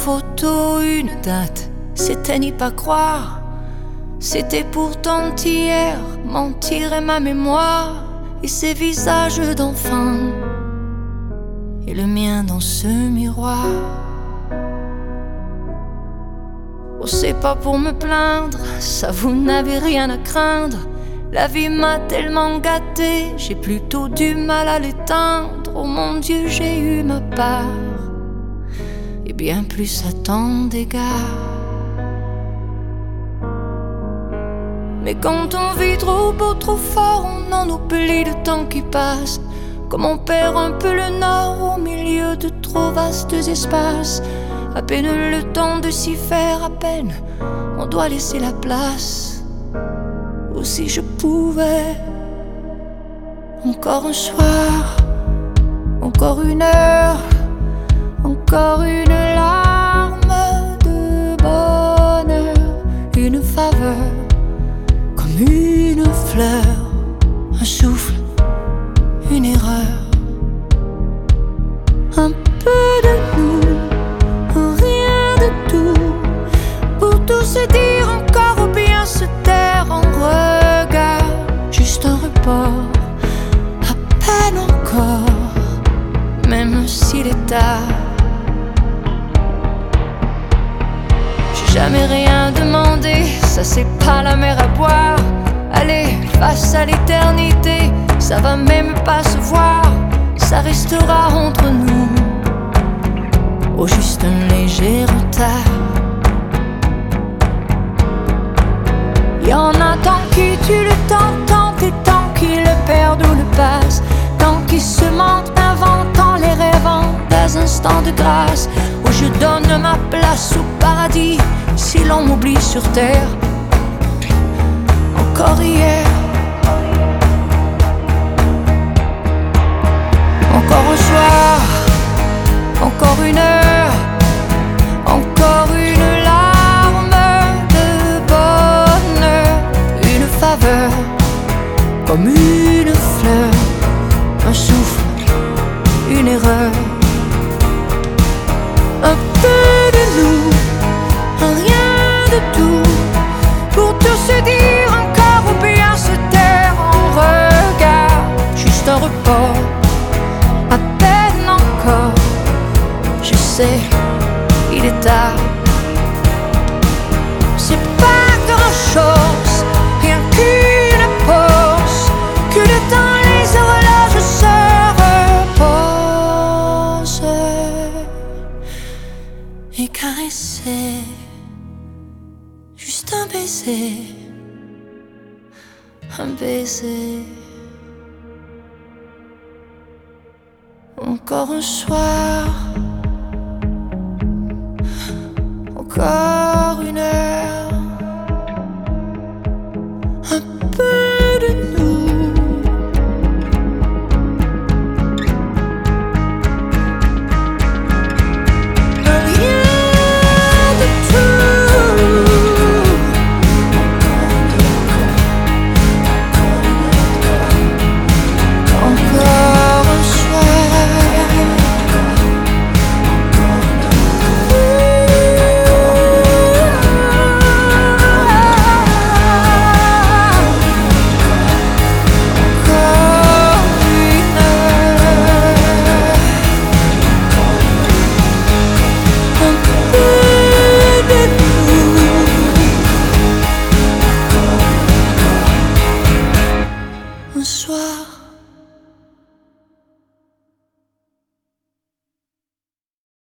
photo, une date, c'était n'y pas croire. C'était pourtant hier, mentir est ma mémoire. Et ces visages d'enfants, et le mien dans ce miroir. Oh, c'est pas pour me plaindre, ça vous n'avez rien à craindre. La vie m'a tellement gâté, j'ai plutôt du mal à l'éteindre. Oh mon Dieu, j'ai eu ma part, et bien plus à tant d'égards. Mais quand on vit trop beau, trop fort, on en oublie le temps qui passe. Comme on perd un peu le nord au milieu de trop vastes espaces. À peine le temps de s'y faire, à peine on doit laisser la place. Ou si je pouvais, encore un soir, encore une heure, encore une larme de bonheur, une faveur, comme une fleur, un souffle, une erreur. Un peu de nous, rien de tout, pour tout se dire encore ou bien se taire en regard. Juste un report, à peine encore, même s'il est tard. J'ai jamais rien demandé, ça c'est pas la mer à boire. Allez, face à l'éternité, ça va même pas se voir. Ça restera entre nous, au juste un léger retard. Y'en a tant qui tuent le temps, tant et tant qui le perdent ou le passent, tant qui se mentent, inventant les rêvant des instants de grâce, où je donne ma place au paradis si l'on m'oublie sur terre. Encore hier, encore un soir, encore une heure, encore une larme de bonheur, une faveur, comme une fleur, un souffle, une erreur. Un peu de nous, un rien de tout, pour tout se dire encore ou bien se taire en regard. Juste un report, à peine encore, je sais, il est tard. C'est pas grand chose, rien qu'une pause, que le temps, les horloges se reposent. Et caresser, juste un baiser, un baiser. Encore un soir, encore une heure, un peu de nous, rien de tout. Encore un soir, un soir.